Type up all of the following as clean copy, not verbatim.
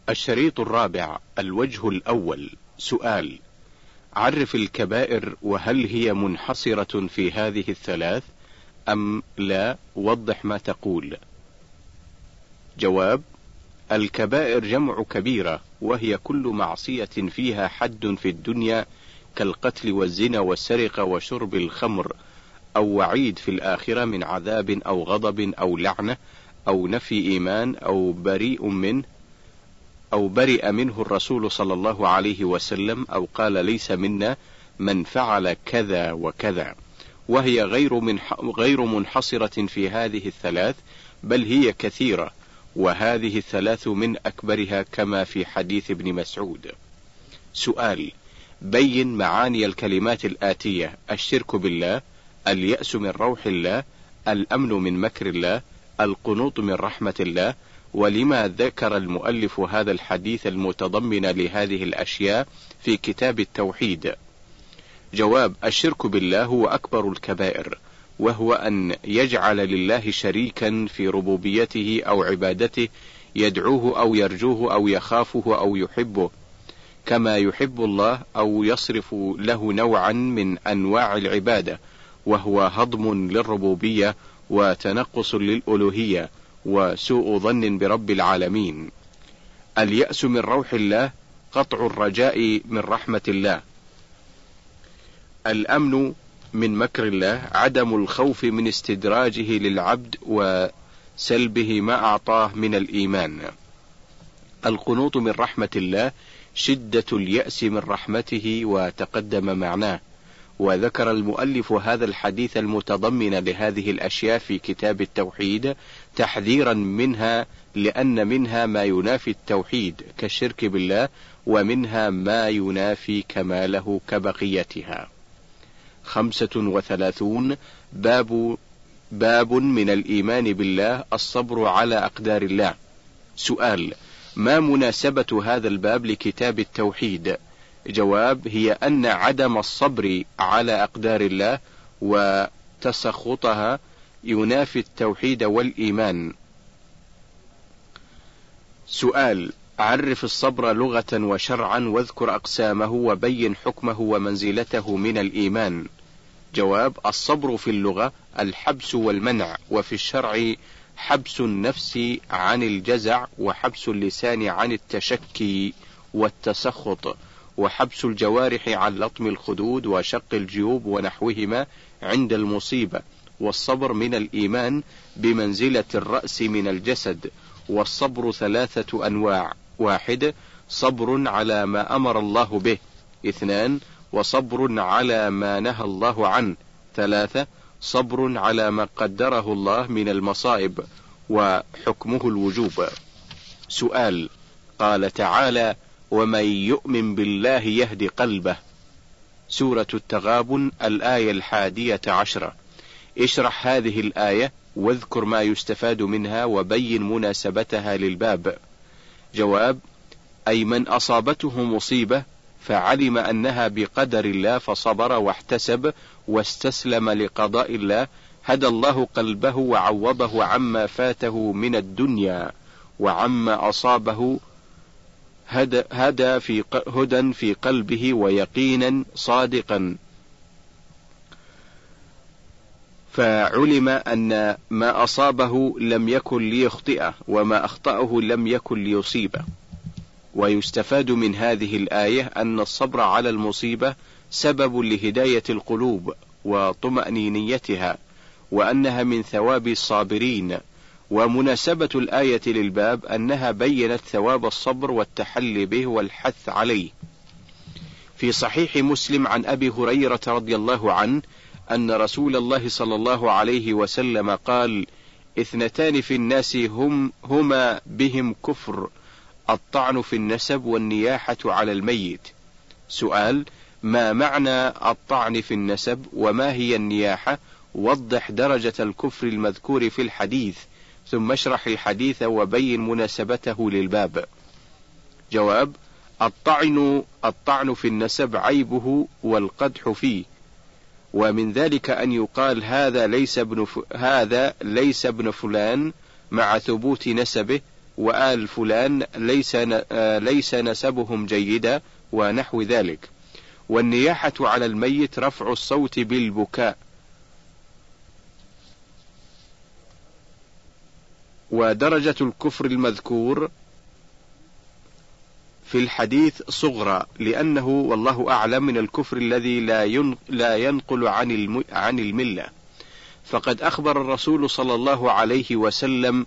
الشريط الرابع. الوجه الأول. سؤال: عرف الكبائر، وهل هي منحصرة في هذه الثلاث أم لا؟ وضح ما تقول. جواب: الكبائر جمع كبيرة، وهي كل معصية فيها حد في الدنيا كالقتل والزنا والسرقة وشرب الخمر، أو وعيد في الآخرة من عذاب أو غضب أو لعنة أو نفي إيمان أو برئ منه الرسول صلى الله عليه وسلم، أو قال ليس منا من فعل كذا وكذا، وهي غير منحصرة في هذه الثلاث، بل هي كثيرة، وهذه الثلاث من أكبرها كما في حديث ابن مسعود. سؤال: بين معاني الكلمات الآتية: الشرك بالله، اليأس من روح الله، الأمن من مكر الله، القنوط من رحمة الله، ولما ذكر المؤلف هذا الحديث المتضمن لهذه الأشياء في كتاب التوحيد. جواب: الشرك بالله هو أكبر الكبائر، وهو أن يجعل لله شريكا في ربوبيته أو عبادته، يدعوه أو يرجوه أو يخافه أو يحبه كما يحب الله، أو يصرف له نوعا من أنواع العبادة، وهو هضم للربوبية وتنقص للألوهية وسوء ظن برب العالمين. اليأس من روح الله، قطع الرجاء من رحمة الله. الأمن من مكر الله، عدم الخوف من استدراجه للعبد وسلبه ما أعطاه من الإيمان. القنوط من رحمة الله، شدة اليأس من رحمته، وتقدم معناه. وذكر المؤلف هذا الحديث المتضمن لهذه الأشياء في كتاب التوحيد تحذيرا منها، لأن منها ما ينافي التوحيد كالشرك بالله، ومنها ما ينافي كماله كبقيتها. 35. باب من الإيمان بالله: الصبر على أقدار الله. سؤال: ما مناسبة هذا الباب لكتاب التوحيد؟ جواب: هي أن عدم الصبر على أقدار الله وتسخطها ينافي التوحيد والإيمان. سؤال: عرف الصبر لغة وشرعا، واذكر أقسامه، وبين حكمه ومنزلته من الإيمان. جواب: الصبر في اللغة الحبس والمنع، وفي الشرع حبس النفس عن الجزع، وحبس اللسان عن التشكي والتسخط، وحبس الجوارح عن لطم الخدود وشق الجيوب ونحوهما عند المصيبة. والصبر من الإيمان بمنزلة الرأس من الجسد. والصبر 3 أنواع: 1. صبر على ما أمر الله به. 2. وصبر على ما نهى الله عنه. 3. صبر على ما قدره الله من المصائب، وحكمه الوجوب. سؤال: قال تعالى: ومن يؤمن بالله يهد قلبه. سورة التغابن، الآية 11. اشرح هذه الآية واذكر ما يستفاد منها، وبين مناسبتها للباب. جواب: أي من أصابته مصيبة فعلم أنها بقدر الله فصبر واحتسب واستسلم لقضاء الله، هدى الله قلبه وعوضه عما فاته من الدنيا وعما أصابه، هدى في قلبه ويقينا صادقا، فعلم أن ما أصابه لم يكن ليخطئه، وما أخطأه لم يكن ليصيبه. ويستفاد من هذه الآية أن الصبر على المصيبة سبب لهداية القلوب وطمأنينتها، وأنها من ثواب الصابرين. ومناسبة الآية للباب أنها بيّنت ثواب الصبر والتحلي به والحث عليه. في صحيح مسلم عن أبي هريرة رضي الله عنه أن رسول الله صلى الله عليه وسلم قال: 2 في الناس هما بهم كفر: الطعن في النسب والنياحة على الميت. سؤال: ما معنى الطعن في النسب، وما هي النياحة؟ وضح درجة الكفر المذكور في الحديث، ثم اشرح الحديث وبين مناسبته للباب. جواب: الطعن في النسب عيبه والقدح فيه، ومن ذلك أن يقال هذا ليس ابن فلان مع ثبوت نسبه، وآل فلان ليس نسبهم جيدا ونحو ذلك. والنياحة على الميت رفع الصوت بالبكاء. ودرجة الكفر المذكور في الحديث صغرى، لأنه والله أعلم من الكفر الذي لا ينقل عن الملة. فقد أخبر الرسول صلى الله عليه وسلم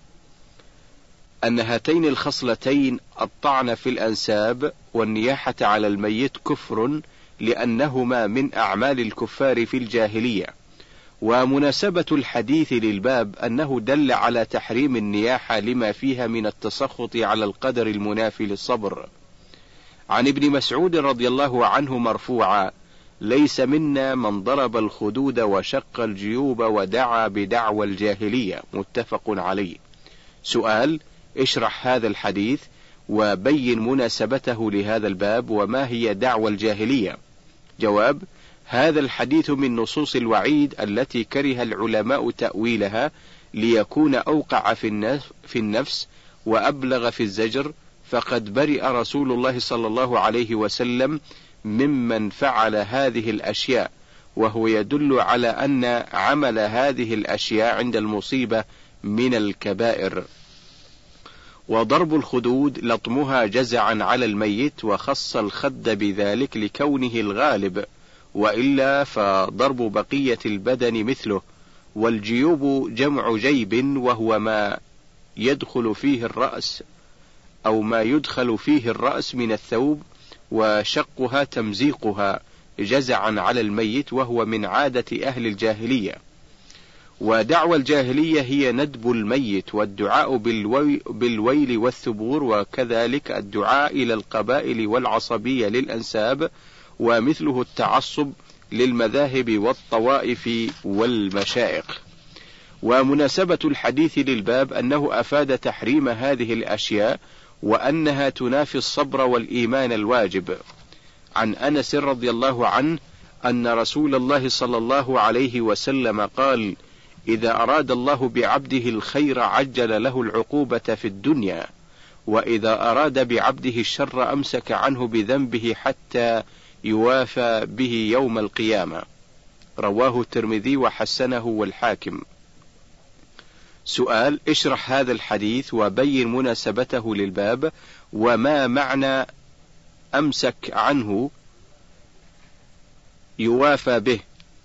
أن هاتين الخصلتين، الطعن في الأنساب والنياحة على الميت، كفر، لأنهما من أعمال الكفار في الجاهلية. ومناسبة الحديث للباب أنه دل على تحريم النياحة لما فيها من التسخط على القدر المنافي للصبر. عن ابن مسعود رضي الله عنه مرفوعا: ليس منا من ضرب الخدود وشق الجيوب ودعا بدعوى الجاهلية. متفق عليه. سؤال: اشرح هذا الحديث وبين مناسبته لهذا الباب، وما هي دعوى الجاهلية؟ جواب: هذا الحديث من نصوص الوعيد التي كره العلماء تأويلها ليكون أوقع في النفس وأبلغ في الزجر، فقد برئ رسول الله صلى الله عليه وسلم ممن فعل هذه الأشياء، وهو يدل على أن عمل هذه الأشياء عند المصيبة من الكبائر. وضرب الخدود لطمها جزعا على الميت، وخص الخد بذلك لكونه الغالب، وإلا فضرب بقية البدن مثله. والجيوب جمع جيب، وهو ما يدخل فيه الرأس أو ما يدخل فيه الرأس من الثوب، وشقها تمزيقها جزعا على الميت، وهو من عادة أهل الجاهلية. ودعوى الجاهلية هي ندب الميت والدعاء بالويل والثبور، وكذلك الدعاء إلى القبائل والعصبية للأنساب، ومثله التعصب للمذاهب والطوائف والمشائخ. ومناسبة الحديث للباب أنه أفاد تحريم هذه الأشياء، وأنها تنافي الصبر والإيمان الواجب. عن أنس رضي الله عنه أن رسول الله صلى الله عليه وسلم قال: إذا أراد الله بعبده الخير عجل له العقوبة في الدنيا، وإذا أراد بعبده الشر أمسك عنه بذنبه حتى يوافى به يوم القيامة. رواه الترمذي وحسنه والحاكم. سؤال: اشرح هذا الحديث وبين مناسبته للباب، وما معنى أمسك عنه يوافى به؟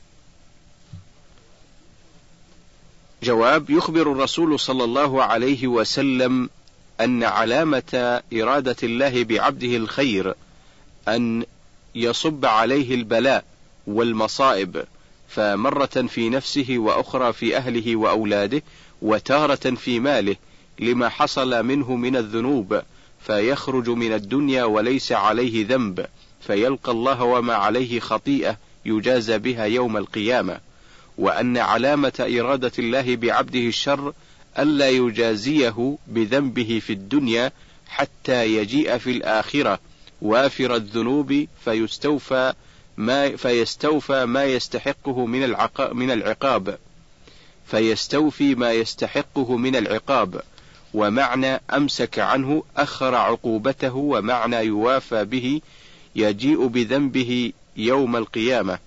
جواب: يخبر الرسول صلى الله عليه وسلم أن علامة إرادة الله بعبده الخير أن يصب عليه البلاء والمصائب، فمرة في نفسه وأخرى في أهله وأولاده، وتارة في ماله لما حصل منه من الذنوب، فيخرج من الدنيا وليس عليه ذنب، فيلقى الله وما عليه خطيئة يجازى بها يوم القيامة. وأن علامة إرادة الله بعبده الشر ألا يجازيه بذنبه في الدنيا حتى يجيء في الآخرة وافر الذنوب فيستوفى ما يستحقه من العقاب، فيستوفي ما يستحقه من العقاب. ومعنى أمسك عنه أخر عقوبته، ومعنى يوافى به يجيء بذنبه يوم القيامة.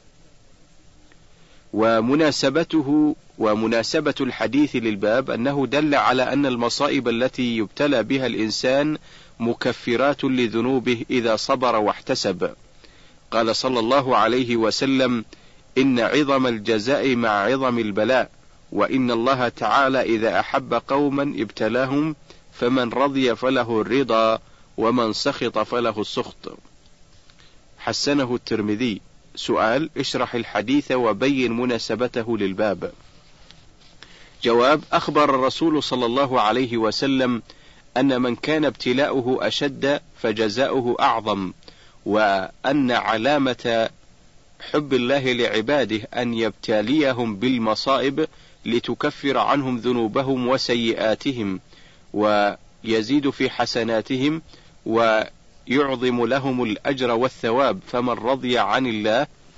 ومناسبة الحديث للباب أنه دل على أن المصائب التي يبتلى بها الإنسان مكفرات لذنوبه إذا صبر واحتسب. قال صلى الله عليه وسلم: إن عظم الجزاء مع عظم البلاء، وإن الله تعالى إذا أحب قوما ابتلاهم، فمن رضي فله الرضا، ومن سخط فله السخط. حسنه الترمذي. سؤال: اشرح الحديث وبين مناسبته للباب. جواب: أخبر الرسول صلى الله عليه وسلم أن من كان ابتلاؤه أشد فجزاؤه أعظم، وأن علامة حب الله لعباده أن يبتليهم بالمصائب لتكفر عنهم ذنوبهم وسيئاتهم، ويزيد في حسناتهم، ويعظم لهم الأجر والثواب.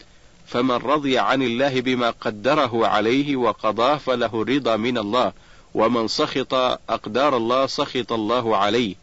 فمن رضي عن الله بما قدره عليه وقضاه فله الرضا من الله، ومن سخط أقدار الله سخط الله عليه.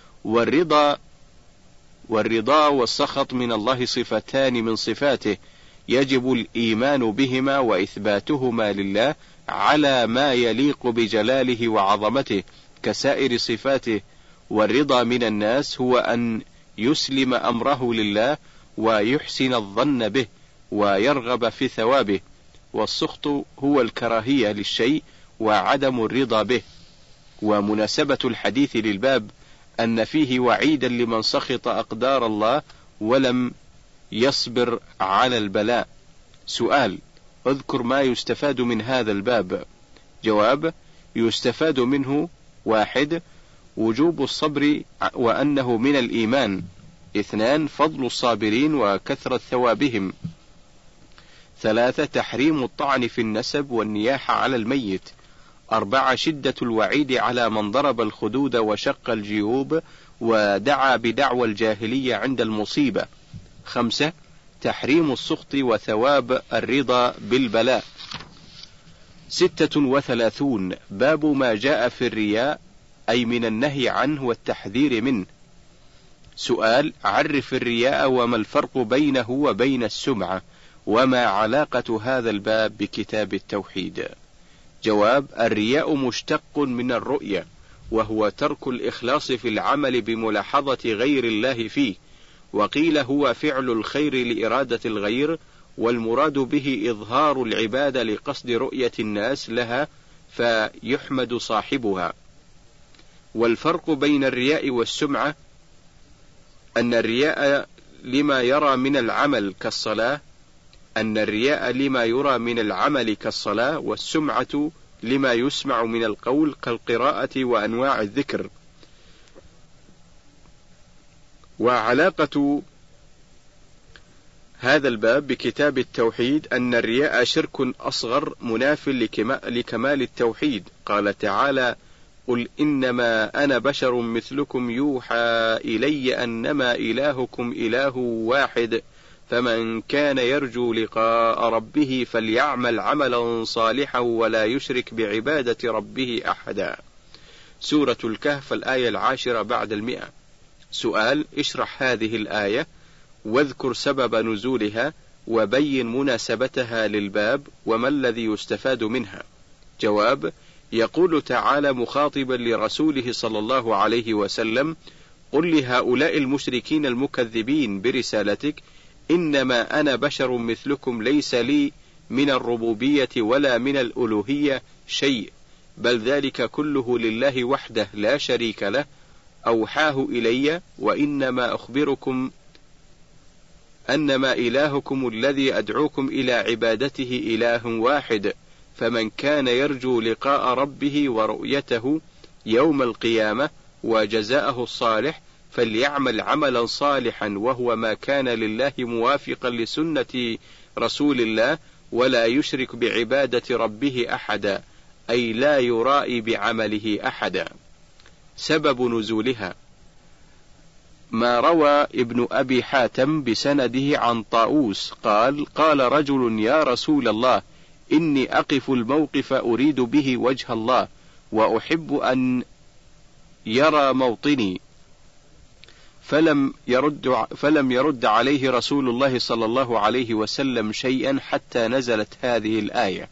والرضا والسخط من الله صفتان من صفاته، يجب الإيمان بهما وإثباتهما لله على ما يليق بجلاله وعظمته كسائر صفاته. والرضا من الناس هو أن يسلم أمره لله ويحسن الظن به ويرغب في ثوابه، والسخط هو الكراهية للشيء وعدم الرضا به. ومناسبة الحديث للباب أن فيه وعيدا لمن سخط أقدار الله ولم يصبر على البلاء. سؤال: اذكر ما يستفاد من هذا الباب. جواب: يستفاد منه: 1. وجوب الصبر وأنه من الإيمان. 2. فضل الصابرين وكثرة ثوابهم. 3. تحريم الطعن في النسب والنياحة على الميت. 4. شدة الوعيد على من ضرب الخدود وشق الجيوب ودعا بدعوى الجاهلية عند المصيبة. 5. تحريم السخط وثواب الرضا بالبلاء. 36. باب ما جاء في الرياء، أي من النهي عنه والتحذير منه. سؤال: عرف الرياء وما الفرق بينه وبين السمعة، وما علاقة هذا الباب بكتاب التوحيد؟ جواب: الرياء مشتق من الرؤية، وهو ترك الإخلاص في العمل بملاحظة غير الله فيه، وقيل هو فعل الخير لإرادة الغير، والمراد به إظهار العبادة لقصد رؤية الناس لها فيحمد صاحبها. والفرق بين الرياء والسمعة أن الرياء لما يرى من العمل كالصلاة، والسمعة لما يسمع من القول كالقراءة وأنواع الذكر. وعلاقة هذا الباب بكتاب التوحيد أن الرياء شرك أصغر مناف لكمال التوحيد. قال تعالى: قل إنما أنا بشر مثلكم يوحى إلي أنما إلهكم إله واحد فمن كان يرجو لقاء ربه فليعمل عملا صالحا ولا يشرك بعبادة ربه أحدا. سورة الكهف الآية 10 بعد 100. سؤال: اشرح هذه الآية واذكر سبب نزولها وبين مناسبتها للباب وما الذي يستفاد منها. جواب: يقول تعالى مخاطبا لرسوله صلى الله عليه وسلم: قل لهؤلاء المشركين المكذبين برسالتك إنما أنا بشر مثلكم ليس لي من الربوبية ولا من الألوهية شيء، بل ذلك كله لله وحده لا شريك له أوحاه إلي، وإنما أخبركم أنما إلهكم الذي أدعوكم إلى عبادته إله واحد، فمن كان يرجو لقاء ربه ورؤيته يوم القيامة وجزاءه الصالح فليعمل عملا صالحا وهو ما كان لله موافقا لسنة رسول الله ولا يشرك بعبادة ربه أحدا، أي لا يرائي بعمله أحدا. سبب نزولها: ما روى ابن أبي حاتم بسنده عن طاووس قال: قال رجل: يا رسول الله، إني أقف الموقف أريد به وجه الله وأحب أن يرى موطني، فلم يرد عليه رسول الله صلى الله عليه وسلم شيئا حتى نزلت هذه الآية.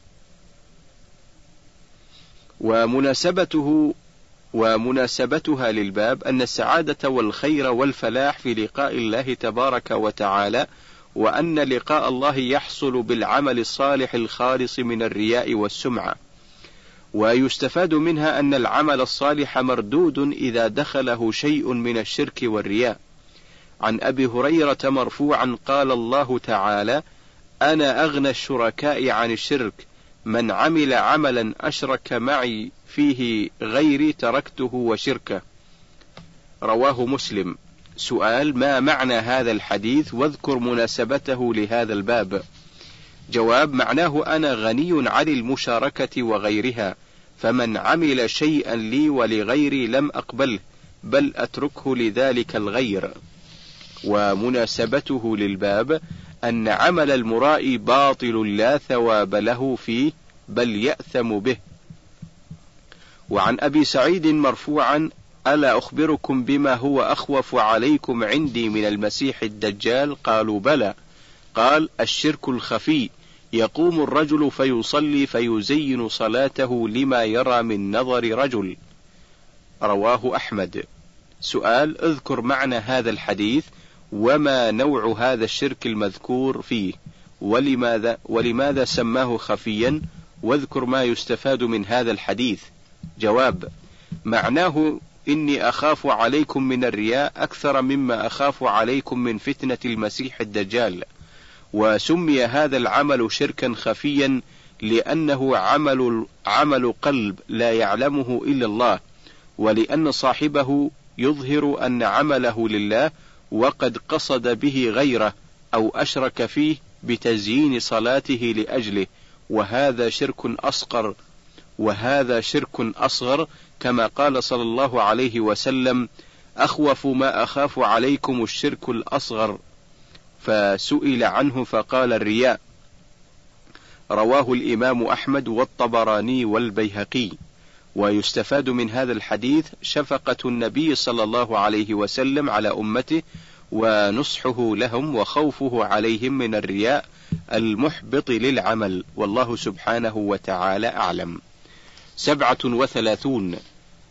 ومناسبتها للباب أن السعادة والخير والفلاح في لقاء الله تبارك وتعالى، وأن لقاء الله يحصل بالعمل الصالح الخالص من الرياء والسمعة. ويستفاد منها أن العمل الصالح مردود إذا دخله شيء من الشرك والرياء. عن أبي هريرة مرفوعا قال الله تعالى: أنا أغنى الشركاء عن الشرك، من عمل عملا أشرك معي فيه غيري تركته وشركه. رواه مسلم. سؤال: ما معنى هذا الحديث واذكر مناسبته لهذا الباب؟ جواب: معناه أنا غني عن المشاركة وغيرها، فمن عمل شيئا لي ولغيري لم أقبله بل أتركه لذلك الغير. ومناسبته للباب أن عمل المرائي باطل لا ثواب له فيه بل يأثم به. وعن أبي سعيد مرفوعا: ألا أخبركم بما هو أخوف عليكم عندي من المسيح الدجال؟ قالوا بلى. قال: الشرك الخفي، يقوم الرجل فيصلي فيزين صلاته لما يرى من نظر رجل. رواه أحمد. سؤال: اذكر معنى هذا الحديث، وما نوع هذا الشرك المذكور فيه، ولماذا سماه خفيا، واذكر ما يستفاد من هذا الحديث. جواب: معناه إني أخاف عليكم من الرياء أكثر مما أخاف عليكم من فتنة المسيح الدجال. وسمي هذا العمل شركا خفيا لأنه عمل قلب لا يعلمه إلا الله، ولأن صاحبه يظهر أن عمله لله وقد قصد به غيره أو أشرك فيه بتزيين صلاته لأجله، وهذا شرك أصغر، كما قال صلى الله عليه وسلم: أخوف ما أخاف عليكم الشرك الأصغر. فسئل عنه فقال: الرياء. رواه الإمام أحمد والطبراني والبيهقي. ويستفاد من هذا الحديث شفقة النبي صلى الله عليه وسلم على أمته، ونصحه لهم، وخوفه عليهم من الرياء المحبط للعمل، والله سبحانه وتعالى أعلم. 37.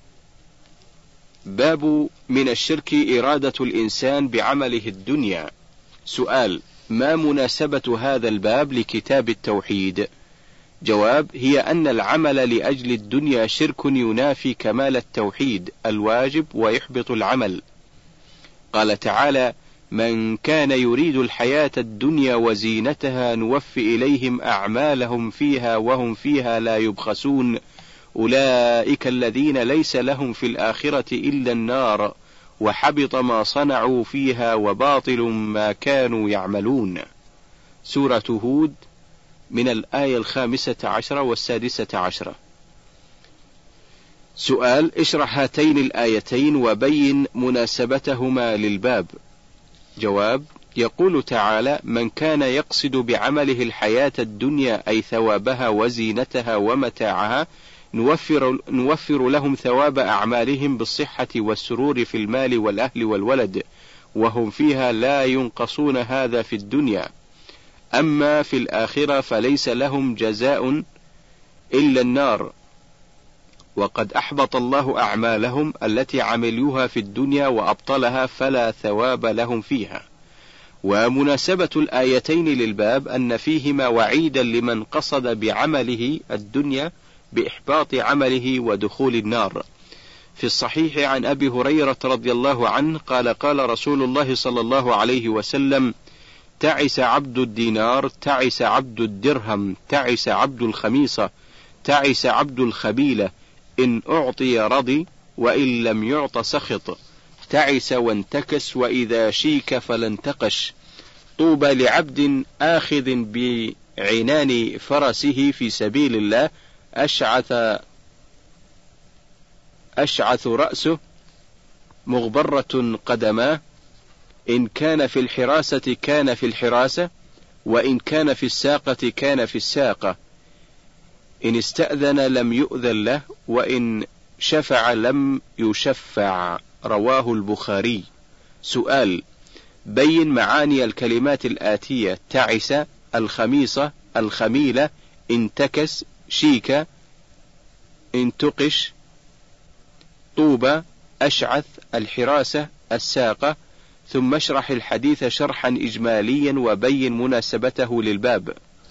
باب من الشرك إرادة الإنسان بعمله الدنيا. سؤال: ما مناسبة هذا الباب لكتاب التوحيد؟ جواب: هي أن العمل لأجل الدنيا شرك ينافي كمال التوحيد الواجب ويحبط العمل. قال تعالى: من كان يريد الحياة الدنيا وزينتها نوفي إليهم أعمالهم فيها وهم فيها لا يبخسون، أولئك الذين ليس لهم في الآخرة إلا النار، وحبط ما صنعوا فيها وباطل ما كانوا يعملون. سورة هود، من الآية 15 و16. سؤال: اشرح هاتين الآيتين وبين مناسبتهما للباب. جواب: يقول تعالى: من كان يقصد بعمله الحياة الدنيا أي ثوابها وزينتها ومتاعها نوفر لهم ثواب أعمالهم بالصحة والسرور في المال والأهل والولد، وهم فيها لا ينقصون هذا في الدنيا. أما في الآخرة فليس لهم جزاء إلا النار، وقد أحبط الله أعمالهم التي عملوها في الدنيا وأبطلها، فلا ثواب لهم فيها. ومناسبة الآيتين للباب أن فيهما وعيدا لمن قصد بعمله الدنيا بإحباط عمله ودخول النار. في الصحيح عن أبي هريرة رضي الله عنه قال: قال رسول الله صلى الله عليه وسلم: تعس عبد الدينار، تعس عبد الدرهم، تعس عبد الخميصة، تعس عبد الخبيلة، إن أعطي رضي وإن لم يعط سخط، تعس وانتكس وإذا شيك فلا انتقش. طوبى لعبد آخذ بعنان فرسه في سبيل الله، أشعث رأسه، مغبرة قدماه، إن كان في الحراسة كان في الحراسة، وإن كان في الساقة كان في الساقة، إن استأذن لم يؤذن له، وإن شفع لم يشفع. رواه البخاري. سؤال: بين معاني الكلمات الآتية: تعس، الخميصة، الخميلة، انتكس، شيك، انتقش، طوبى، أشعث، الحراسة، الساقة، ثم اشرح الحديث شرحا إجماليا وبين مناسبته للباب.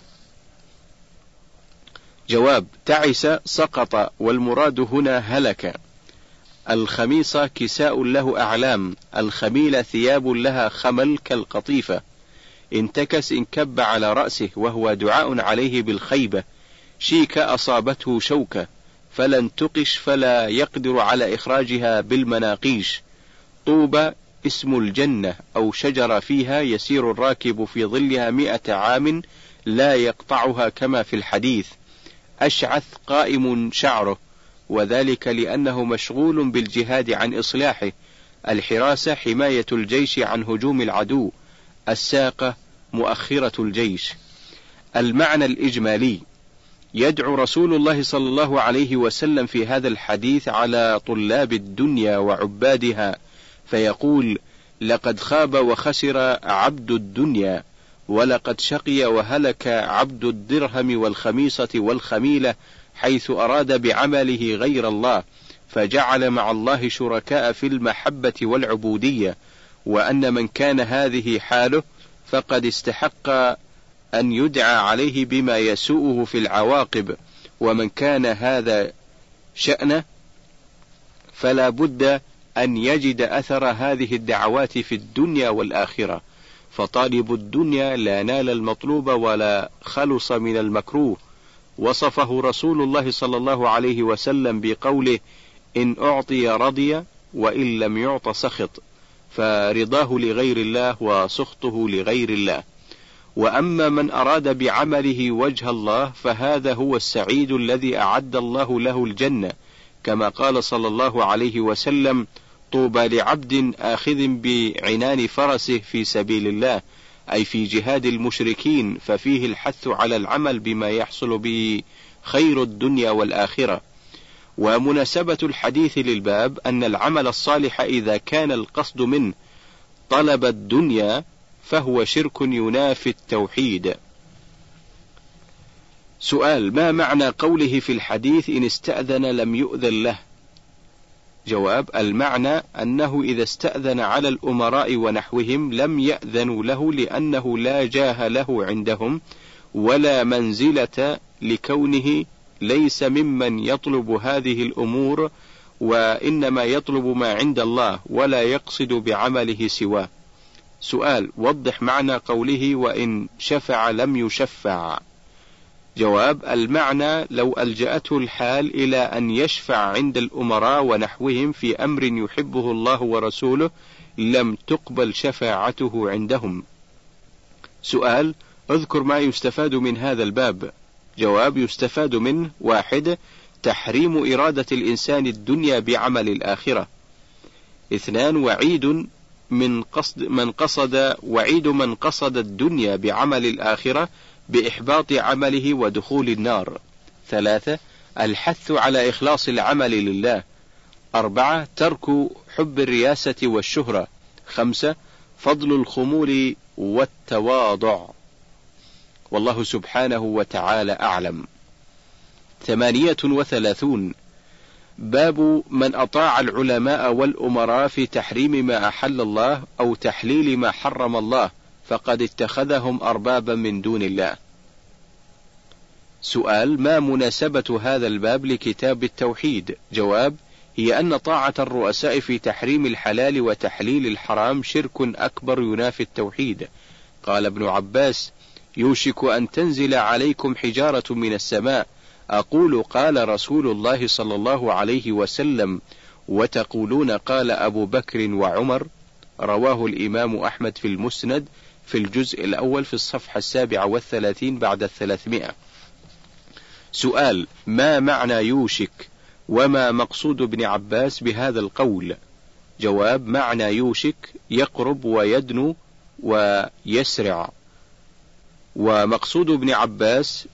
جواب: تعس سقط، والمراد هنا هلك. الخميصة كساء له أعلام، الخميلة ثياب لها خمل كالقطيفة، انتكس انكب على رأسه وهو دعاء عليه بالخيبة، شيك أصابته شوكة فلا انتقش فلا يقدر على إخراجها بالمناقيش. طوبى اسم الجنة أو شجرة فيها يسير الراكب في ظلها 100 عام لا يقطعها كما في الحديث. أشعث قائم شعره، وذلك لأنه مشغول بالجهاد عن إصلاحه. الحراسة حماية الجيش عن هجوم العدو. الساقة مؤخرة الجيش. المعنى الإجمالي: يدعو رسول الله صلى الله عليه وسلم في هذا الحديث على طلاب الدنيا وعبادها، فيقول: لقد خاب وخسر عبد الدنيا، ولقد شقي وهلك عبد الدرهم والخميصة والخميلة، حيث أراد بعمله غير الله، فجعل مع الله شركاء في المحبة والعبودية، وأن من كان هذه حاله فقد استحق أن يدعى عليه بما يسوءه في العواقب، ومن كان هذا شأنه فلا بد أن يجد أثر هذه الدعوات في الدنيا والآخرة، فطالب الدنيا لا نال المطلوب ولا خلص من المكروه. وصفه رسول الله صلى الله عليه وسلم بقوله: إن أعطي رضي وإن لم يعط سخط، فرضاه لغير الله وسخطه لغير الله. وأما من أراد بعمله وجه الله فهذا هو السعيد الذي أعد الله له الجنة، كما قال صلى الله عليه وسلم: طوبى لعبد آخذ بعنان فرسه في سبيل الله، أي في جهاد المشركين، ففيه الحث على العمل بما يحصل به خير الدنيا والآخرة. ومناسبة الحديث للباب أن العمل الصالح إذا كان القصد منه طلب الدنيا فهو شرك ينافي التوحيد. سؤال: ما معنى قوله في الحديث: إن استأذن لم يؤذن له؟ جواب: المعنى أنه إذا استأذن على الأمراء ونحوهم لم يأذنوا له، لأنه لا جاه له عندهم ولا منزلة، لكونه ليس ممن يطلب هذه الأمور، وإنما يطلب ما عند الله ولا يقصد بعمله سواه. سؤال: وضح معنى قوله: وإن شفع لم يشفع؟ جواب: المعنى لو ألجأته الحال إلى أن يشفع عند الأمراء ونحوهم في أمر يحبه الله ورسوله لم تقبل شفاعته عندهم. سؤال: اذكر ما يستفاد من هذا الباب. جواب: يستفاد منه: 1. تحريم إرادة الإنسان الدنيا بعمل الآخرة. 2. وعيد من قصد الدنيا بعمل الآخرة بإحباط عمله ودخول النار. 3. الحث على إخلاص العمل لله. 4. ترك حب الرياسة والشهرة. 5. فضل الخمول والتواضع. والله سبحانه وتعالى أعلم. 38. باب من أطاع العلماء والأمراء في تحريم ما أحل الله أو تحليل ما حرم الله فقد اتخذهم أربابا من دون الله. سؤال: ما مناسبة هذا الباب لكتاب التوحيد؟ جواب: هي أن طاعة الرؤساء في تحريم الحلال وتحليل الحرام شرك أكبر ينافي التوحيد. قال ابن عباس: يوشك أن تنزل عليكم حجارة من السماء، أقول قال رسول الله صلى الله عليه وسلم، وتقولون قال أبو بكر وعمر. رواه الإمام أحمد في المسند في الجزء الأول في الصفحة 37 بعد 300. سؤال: ما معنى يوشك؟ وما مقصود ابن عباس بهذا القول؟ جواب: معنى يوشك يقرب ويدنو ويسرع. ومقصود ابن عباس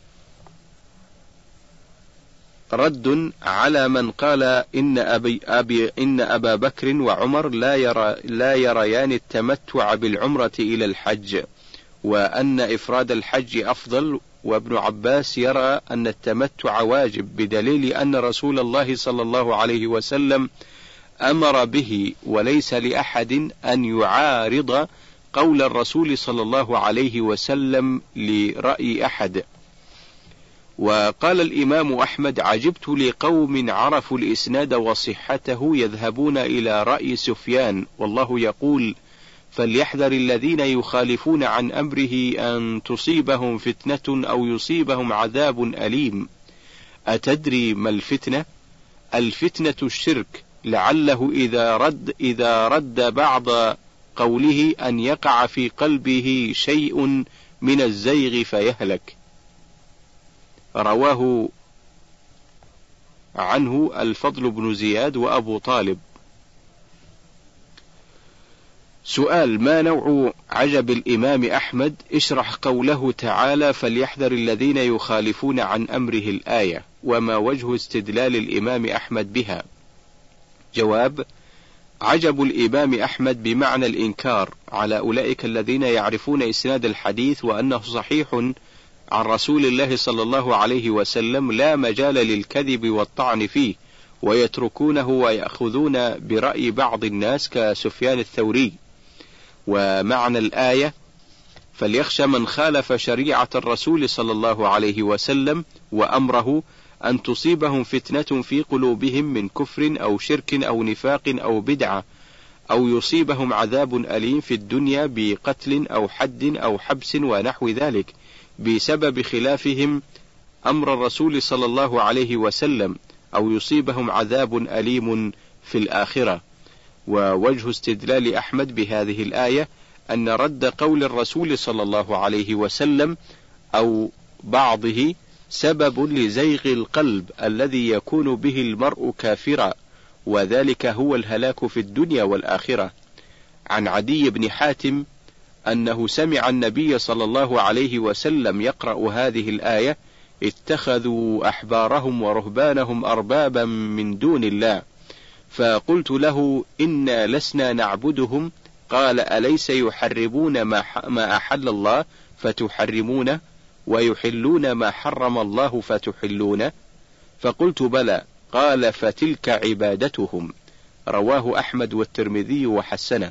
رد على من قال إن أبا بكر وعمر لا يريان التمتع بالعمرة إلى الحج، وأن إفراد الحج أفضل، وابن عباس يرى أن التمتع واجب، بدليل أن رسول الله صلى الله عليه وسلم أمر به، وليس لأحد أن يعارض قول الرسول صلى الله عليه وسلم لرأي أحد. وقال الإمام أحمد: عجبت لقوم عرفوا الإسناد وصحته يذهبون إلى رأي سفيان، والله يقول: فليحذر الذين يخالفون عن أمره أن تصيبهم فتنة أو يصيبهم عذاب أليم. أتدري ما الفتنة؟ الفتنة الشرك، لعله إذا رد بعض قوله أن يقع في قلبه شيء من الزيغ فيهلك. رواه عنه الفضل بن زياد وأبو طالب. سؤال: ما نوع عجب الإمام أحمد؟ اشرح قوله تعالى: فليحذر الذين يخالفون عن أمره الآية، وما وجه استدلال الإمام أحمد بها؟ جواب: عجب الإمام أحمد بمعنى الإنكار على أولئك الذين يعرفون إسناد الحديث وأنه صحيح عن رسول الله صلى الله عليه وسلم، لا مجال للكذب والطعن فيه، ويتركونه ويأخذون برأي بعض الناس كسفيان الثوري. ومعنى الآية: فليخشى من خالف شريعة الرسول صلى الله عليه وسلم وأمره أن تصيبهم فتنة في قلوبهم من كفر أو شرك أو نفاق أو بدعة، أو يصيبهم عذاب أليم في الدنيا بقتل أو حد أو حبس ونحو ذلك بسبب خلافهم أمر الرسول صلى الله عليه وسلم، أو يصيبهم عذاب أليم في الآخرة. ووجه استدلال أحمد بهذه الآية أن رد قول الرسول صلى الله عليه وسلم أو بعضه سبب لزيغ القلب الذي يكون به المرء كافرا، وذلك هو الهلاك في الدنيا والآخرة. عن عدي بن حاتم أنه سمع النبي صلى الله عليه وسلم يقرأ هذه الآية: اتخذوا أحبارهم ورهبانهم أربابا من دون الله، فقلت له: إنا لسنا نعبدهم. قال: أليس يحرمون ما أحل الله فتحرمونه، ويحلون ما حرم الله فتحلونه؟ فقلت: بلى. قال: فتلك عبادتهم. رواه أحمد والترمذي وحسنه.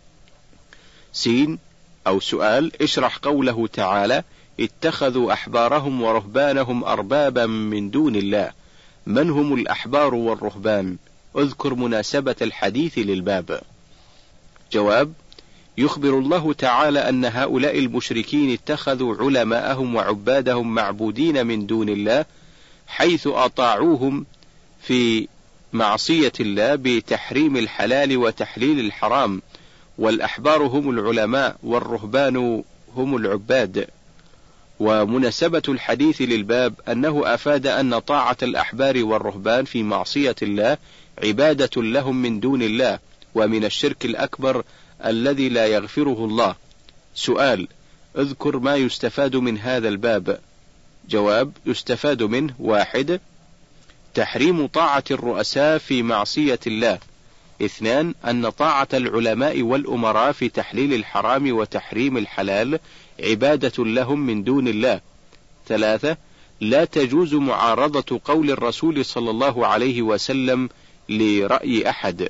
أو سؤال: اشرح قوله تعالى: اتخذوا أحبارهم ورهبانهم أربابا من دون الله. من هم الأحبار والرهبان؟ اذكر مناسبة الحديث للباب. جواب: يخبر الله تعالى أن هؤلاء المشركين اتخذوا علماءهم وعبادهم معبودين من دون الله، حيث أطاعوهم في معصية الله بتحريم الحلال وتحليل الحرام، والأحبار هم العلماء والرهبان هم العباد. ومناسبة الحديث للباب أنه أفاد أن طاعة الأحبار والرهبان في معصية الله عبادة لهم من دون الله، ومن الشرك الأكبر الذي لا يغفره الله. سؤال: اذكر ما يستفاد من هذا الباب. جواب: يستفاد منه: 1. تحريم طاعة الرؤساء في معصية الله. 2. أن طاعة العلماء والأمراء في تحليل الحرام وتحريم الحلال عبادة لهم من دون الله. 3. لا تجوز معارضة قول الرسول صلى الله عليه وسلم لرأي أحد.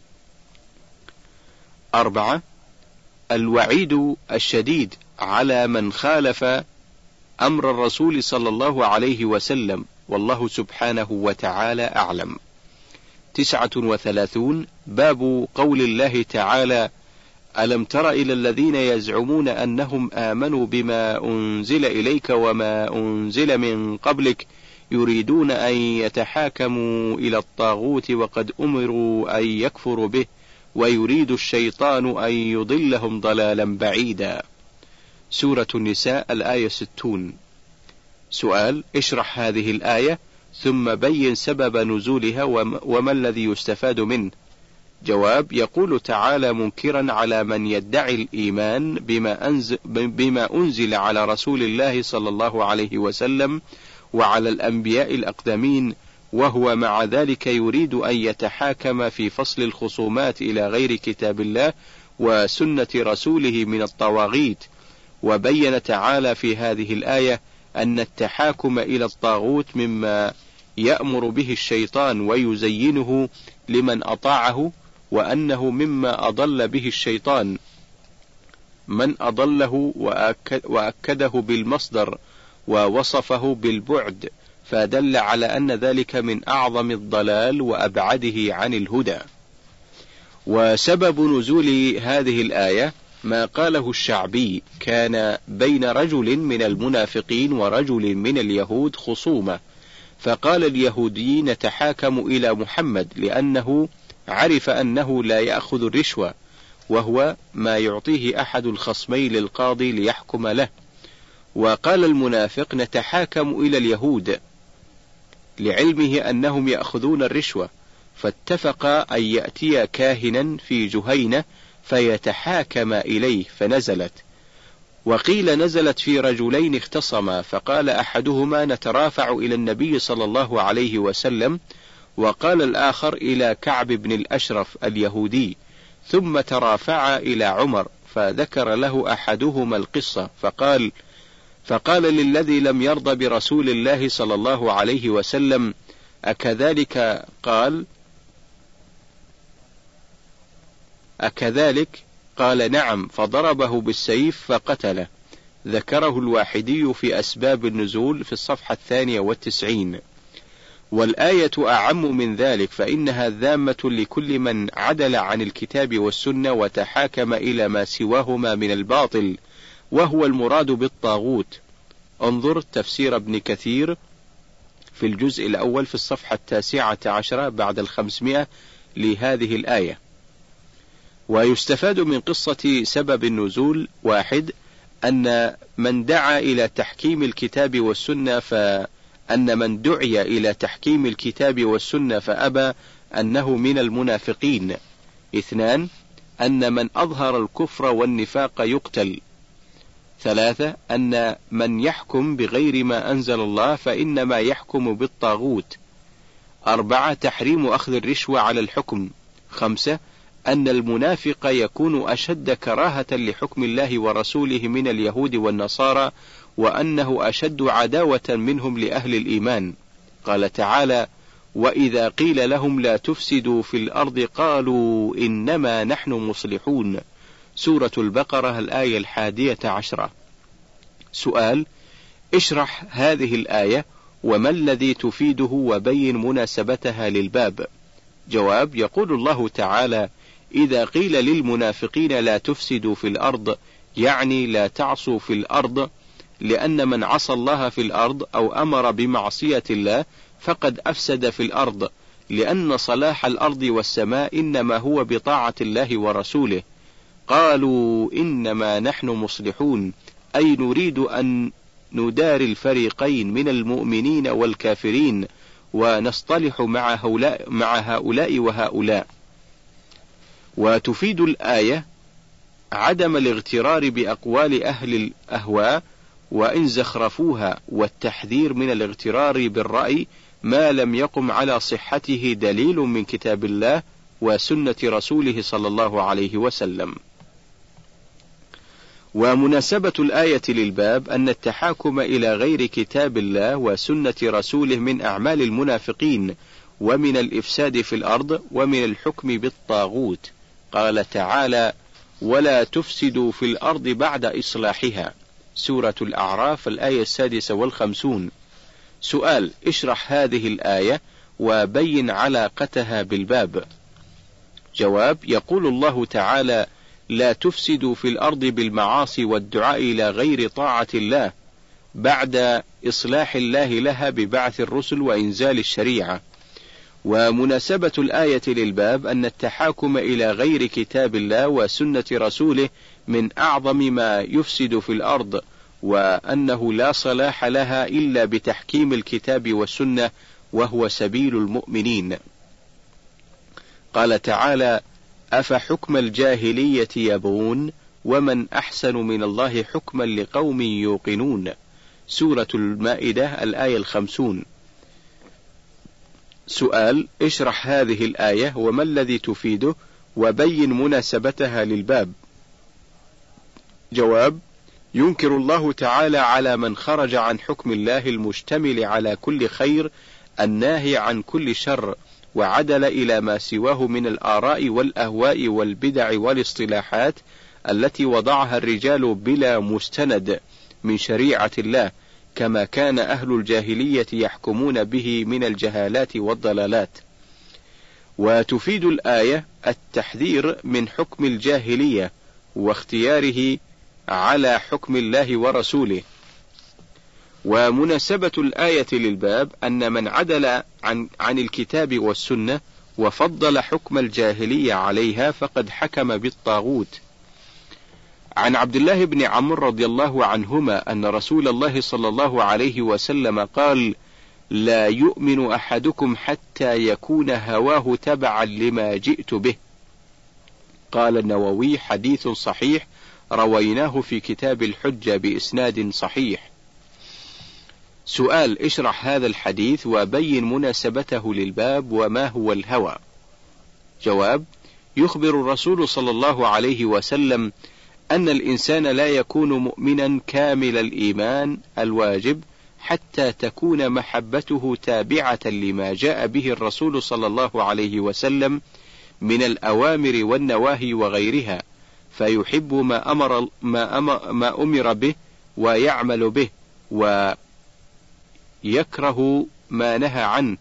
4. الوعيد الشديد على من خالف أمر الرسول صلى الله عليه وسلم، والله سبحانه وتعالى أعلم. 39. باب قول الله تعالى: ألم تر إلى الذين يزعمون أنهم آمنوا بما أنزل إليك وما أنزل من قبلك يريدون أن يتحاكموا إلى الطاغوت وقد أمروا أن يكفروا به ويريد الشيطان أن يضلهم ضلالا بعيدا. سورة النساء الآية 60. سؤال: اشرح هذه الآية ثم بين سبب نزولها وما الذي يستفاد منه. جواب: يقول تعالى منكرا على من يدعي الإيمان بما أنزل على رسول الله صلى الله عليه وسلم وعلى الأنبياء الأقدمين، وهو مع ذلك يريد أن يتحاكم في فصل الخصومات إلى غير كتاب الله وسنة رسوله من الطواغيت. وبين تعالى في هذه الآية أن التحاكم إلى الطاغوت مما يأمر به الشيطان ويزينه لمن أطاعه، وأنه مما أضل به الشيطان من أضله وأكده بالمصدر ووصفه بالبعد، فدل على أن ذلك من أعظم الضلال وأبعده عن الهدى. وسبب نزول هذه الآية ما قاله الشعبي: كان بين رجل من المنافقين ورجل من اليهود خصومة، فقال اليهودي: نتحاكم إلى محمد لأنه عرف أنه لا يأخذ الرشوة، وهو ما يعطيه أحد الخصمين للقاضي ليحكم له. وقال المنافق: نتحاكم إلى اليهود لعلمه أنهم يأخذون الرشوة، فاتفقا أن يأتيا كاهنا في جهينة فيتحاكم إليه، فنزلت. وقيل نزلت في رجلين اختصما، فقال أحدهما نترافع إلى النبي صلى الله عليه وسلم، وقال الآخر إلى كعب بن الأشرف اليهودي، ثم ترافعا إلى عمر، فذكر له أحدهما القصة، فقال للذي لم يرضى برسول الله صلى الله عليه وسلم: أكذلك قال؟ أكذلك؟ قال: نعم، فضربه بالسيف فقتله. ذكره الواحدي في أسباب النزول في الصفحة 92. والآية أعم من ذلك، فإنها ذامة لكل من عدل عن الكتاب والسنة وتحاكم إلى ما سواهما من الباطل، وهو المراد بالطاغوت. انظر تفسير ابن كثير في الجزء الأول في الصفحة 19 بعد 500 لهذه الآية. ويستفاد من قصة سبب النزول: 1. أن من دعا إلى تحكيم الكتاب والسنة من دعي إلى تحكيم الكتاب والسنة فأبى أنه من المنافقين. 2. أن من أظهر الكفر والنفاق يقتل. 3. أن من يحكم بغير ما أنزل الله فإنما يحكم بالطاغوت. 4. تحريم أخذ الرشوة على الحكم. 5. أن المنافق يكون أشد كراهة لحكم الله ورسوله من اليهود والنصارى، وأنه أشد عداوة منهم لأهل الإيمان. قال تعالى: وإذا قيل لهم لا تفسدوا في الأرض قالوا إنما نحن مصلحون. سورة البقرة الآية 11. سؤال: اشرح هذه الآية وما الذي تفيده وبين مناسبتها للباب. جواب: يقول الله تعالى: إذا قيل للمنافقين لا تفسدوا في الأرض، يعني لا تعصوا في الأرض، لأن من عصى الله في الأرض أو أمر بمعصية الله فقد أفسد في الأرض، لأن صلاح الأرض والسماء إنما هو بطاعة الله ورسوله. قالوا إنما نحن مصلحون، أي نريد أن نداري الفريقين من المؤمنين والكافرين ونصطلح مع هؤلاء وهؤلاء. وتفيد الآية عدم الاغترار بأقوال أهل الأهواء وإن زخرفوها، والتحذير من الاغترار بالرأي ما لم يقم على صحته دليل من كتاب الله وسنة رسوله صلى الله عليه وسلم. ومناسبة الآية للباب أن التحاكم إلى غير كتاب الله وسنة رسوله من أعمال المنافقين ومن الإفساد في الأرض ومن الحكم بالطاغوت. قال تعالى: ولا تفسدوا في الأرض بعد إصلاحها. سورة الأعراف الآية 56. سؤال: اشرح هذه الآية وبين علاقتها بالباب. جواب: يقول الله تعالى: لا تفسدوا في الأرض بالمعاصي والدعاء إلى غير طاعة الله، بعد إصلاح الله لها ببعث الرسل وإنزال الشريعة. ومناسبة الآية للباب أن التحاكم إلى غير كتاب الله وسنة رسوله من أعظم ما يفسد في الأرض، وأنه لا صلاح لها إلا بتحكيم الكتاب والسنة، وهو سبيل المؤمنين. قال تعالى: أفحكم الجاهلية يبغون ومن أحسن من الله حكما لقوم يوقنون. سورة المائدة الآية 50. سؤال: اشرح هذه الآية وما الذي تفيده وبين مناسبتها للباب. جواب: ينكر الله تعالى على من خرج عن حكم الله المشتمل على كل خير الناهي عن كل شر، وعدل إلى ما سواه من الآراء والأهواء والبدع والاصطلاحات التي وضعها الرجال بلا مستند من شريعة الله، كما كان أهل الجاهلية يحكمون به من الجهالات والضلالات. وتفيد الآية التحذير من حكم الجاهلية واختياره على حكم الله ورسوله. ومناسبة الآية للباب أن من عدل عن الكتاب والسنة وفضل حكم الجاهلية عليها فقد حكم بالطاغوت. عن عبد الله بن عمرو رضي الله عنهما أن رسول الله صلى الله عليه وسلم قال: لا يؤمن أحدكم حتى يكون هواه تبعا لما جئت به. قال النووي: حديث صحيح رويناه في كتاب الحجة بإسناد صحيح. سؤال: اشرح هذا الحديث وبين مناسبته للباب، وما هو الهوى؟ جواب: يخبر الرسول صلى الله عليه وسلم أن الإنسان لا يكون مؤمنا كامل الإيمان الواجب حتى تكون محبته تابعة لما جاء به الرسول صلى الله عليه وسلم من الأوامر والنواهي وغيرها، فيحب ما أمر به ويعمل به، ويكره ما نهى عنه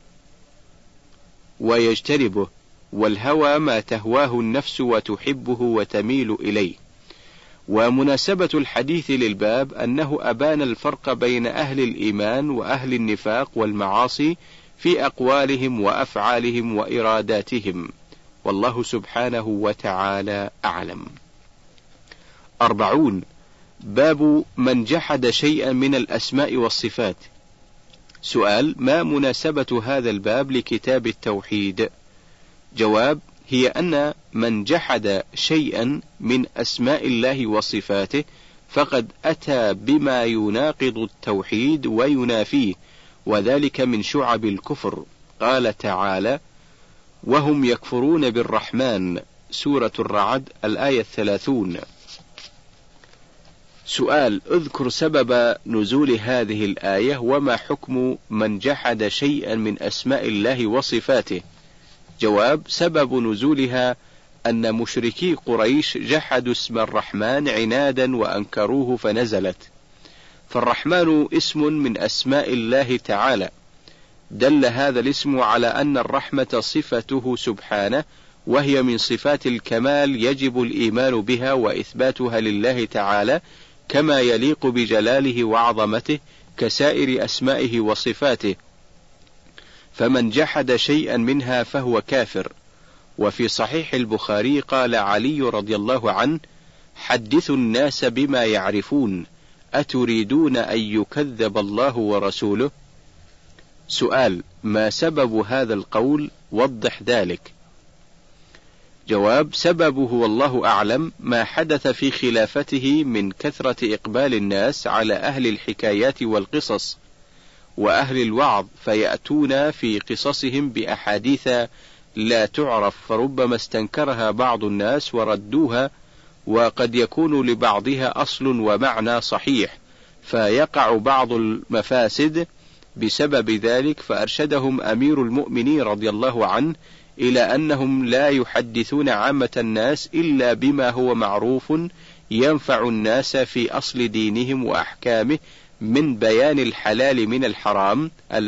ويجتنبه. والهوى ما تهواه النفس وتحبه وتميل إليه. ومناسبة الحديث للباب أنه أبان الفرق بين أهل الإيمان وأهل النفاق والمعاصي في أقوالهم وأفعالهم وإراداتهم، والله سبحانه وتعالى أعلم. 40. باب من جحد شيئا من الأسماء والصفات. سؤال: ما مناسبة هذا الباب لكتاب التوحيد؟ جواب: هي أن من جحد شيئا من أسماء الله وصفاته فقد أتى بما يناقض التوحيد وينافيه، وذلك من شعب الكفر. قال تعالى: وهم يكفرون بالرحمن، سورة الرعد الآية 30. سؤال: اذكر سبب نزول هذه الآية، وما حكم من جحد شيئا من أسماء الله وصفاته؟ جواب: سبب نزولها أن مشركي قريش جحدوا اسم الرحمن عنادا وأنكروه فنزلت. فالرحمن اسم من أسماء الله تعالى، دل هذا الاسم على أن الرحمة صفته سبحانه، وهي من صفات الكمال يجب الإيمان بها وإثباتها لله تعالى كما يليق بجلاله وعظمته كسائر أسمائه وصفاته، فمن جحد شيئا منها فهو كافر. وفي صحيح البخاري قال علي رضي الله عنه: حدثوا الناس بما يعرفون، أتريدون أن يكذب الله ورسوله؟ سؤال: ما سبب هذا القول؟ وضح ذلك. جواب: سببه والله أعلم ما حدث في خلافته من كثرة إقبال الناس على أهل الحكايات والقصص وأهل الوعظ، فيأتون في قصصهم بأحاديث لا تعرف، فربما استنكرها بعض الناس وردوها، وقد يكون لبعضها أصل ومعنى صحيح، فيقع بعض المفاسد بسبب ذلك. فأرشدهم أمير المؤمنين رضي الله عنه إلى أنهم لا يحدثون عامة الناس إلا بما هو معروف ينفع الناس في أصل دينهم وأحكامه، من بيان الحلال من الحرام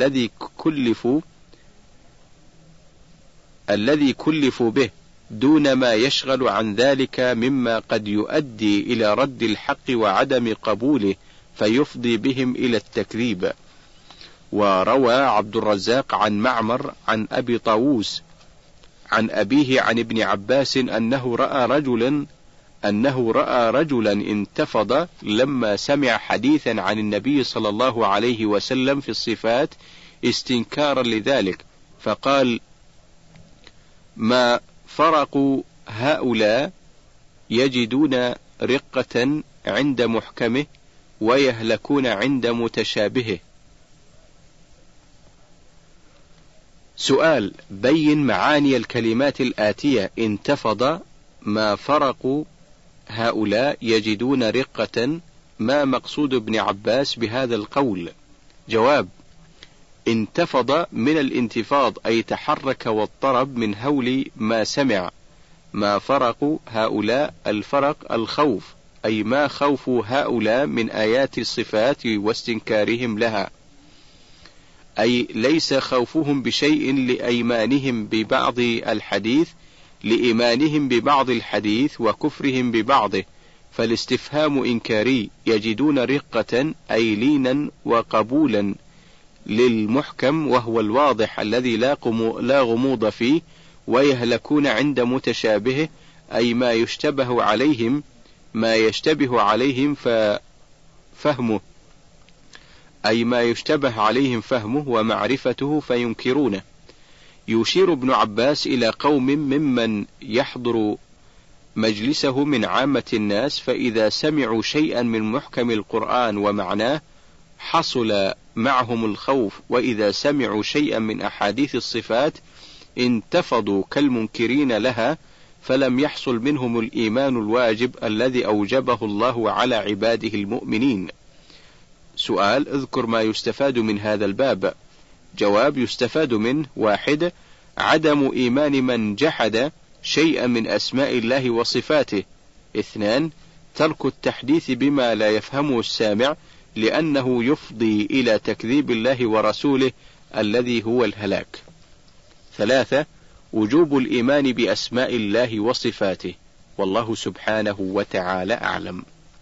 الذي كلفوا به، دون ما يشغل عن ذلك مما قد يؤدي إلى رد الحق وعدم قبوله، فيفضي بهم إلى التكذيب. وروى عبد الرزاق عن معمر عن أبي طاووس عن أبيه عن ابن عباس أنه رأى رجلا انتفض لما سمع حديثا عن النبي صلى الله عليه وسلم في الصفات استنكارا لذلك، فقال: ما فرق هؤلاء يجدون رقة عند محكمه ويهلكون عند متشابهه. سؤال: بين معاني الكلمات الآتية: انتفض، ما فرق هؤلاء يجدون رقة، ما مقصود ابن عباس بهذا القول؟ جواب: انتفض من الانتفاض أي تحرك واضطرب من هول ما سمع. ما فرق هؤلاء، الفرق الخوف، أي ما خوف هؤلاء من آيات الصفات واستنكارهم لها، أي ليس خوفهم بشيء لإيمانهم ببعض الحديث وكفرهم ببعضه، فالاستفهام إنكاري. يجدون رقة أي لينا وقبولا للمحكم وهو الواضح الذي لا غموض فيه، ويهلكون عند متشابهه أي ما يشتبه عليهم ففهمه، أي ما يشتبه عليهم فهمه ومعرفته فينكرونه. يشير ابن عباس إلى قوم ممن يحضر مجلسه من عامة الناس، فإذا سمعوا شيئا من محكم القرآن ومعناه حصل معهم الخوف، وإذا سمعوا شيئا من أحاديث الصفات انتفضوا كالمنكرين لها، فلم يحصل منهم الإيمان الواجب الذي أوجبه الله على عباده المؤمنين. سؤال: اذكر ما يستفاد من هذا الباب. جواب: يستفاد منه: 1. عدم إيمان من جحد شيئا من أسماء الله وصفاته. 2. ترك التحديث بما لا يفهمه السامع، لأنه يفضي إلى تكذيب الله ورسوله الذي هو الهلاك. 3. وجوب الإيمان بأسماء الله وصفاته، والله سبحانه وتعالى أعلم.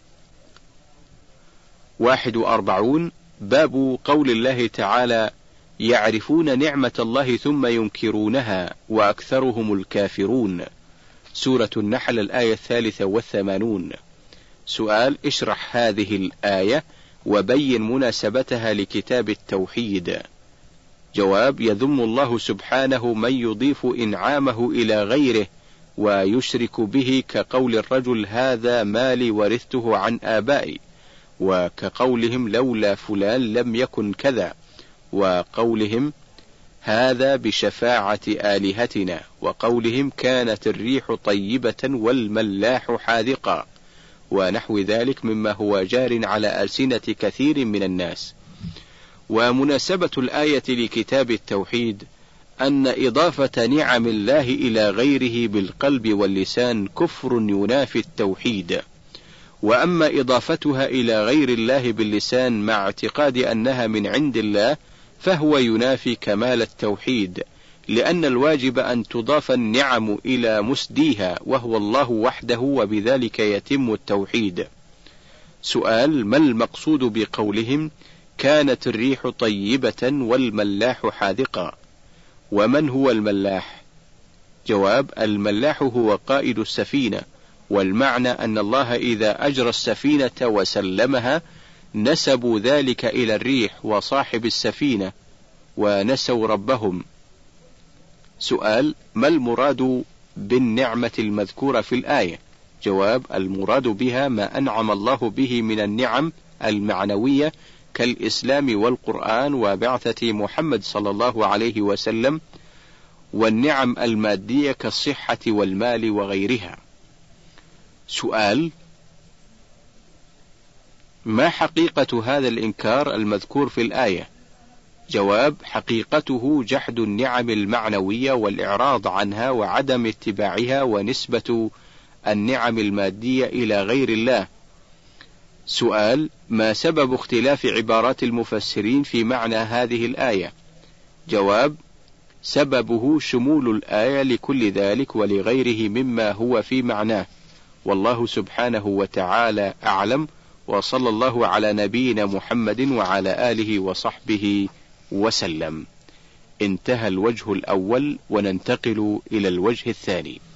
41. باب قول الله تعالى: يعرفون نعمة الله ثم ينكرونها وأكثرهم الكافرون. سورة النحل الآية 83. سؤال: اشرح هذه الآية وبين مناسبتها لكتاب التوحيد. جواب: يذم الله سبحانه من يضيف إنعامه إلى غيره ويشرك به، كقول الرجل: هذا مالي ورثته عن آبائي، وكقولهم: لولا فلان لم يكن كذا، وقولهم: هذا بشفاعة آلهتنا، وقولهم: كانت الريح طيبة والملاح حاذقا، ونحو ذلك مما هو جار على ألسنة كثير من الناس. ومناسبة الآية لكتاب التوحيد أن إضافة نعم الله إلى غيره بالقلب واللسان كفر ينافي التوحيد، وأما إضافتها إلى غير الله باللسان مع اعتقاد أنها من عند الله فهو ينافي كمال التوحيد، لأن الواجب أن تضاف النعم إلى مسديها وهو الله وحده، وبذلك يتم التوحيد. سؤال: ما المقصود بقولهم كانت الريح طيبة والملاح حاذقا؟ ومن هو الملاح؟ جواب: الملاح هو قائد السفينة، والمعنى أن الله إذا أجرى السفينة وسلمها نسبوا ذلك إلى الريح وصاحب السفينة ونسوا ربهم. سؤال: ما المراد بالنعمة المذكورة في الآية؟ جواب: المراد بها ما أنعم الله به من النعم المعنوية كالإسلام والقرآن وبعثة محمد صلى الله عليه وسلم، والنعم المادية كالصحة والمال وغيرها. سؤال: ما حقيقة هذا الإنكار المذكور في الآية؟ جواب: حقيقته جحد النعم المعنوية والإعراض عنها وعدم اتباعها ونسبة النعم المادية إلى غير الله. سؤال: ما سبب اختلاف عبارات المفسرين في معنى هذه الآية؟ جواب: سببه شمول الآية لكل ذلك ولغيره مما هو في معناه، والله سبحانه وتعالى أعلم، وصلى الله على نبينا محمد وعلى آله وصحبه وسلم. انتهى الوجه الأول، وننتقل إلى الوجه الثاني.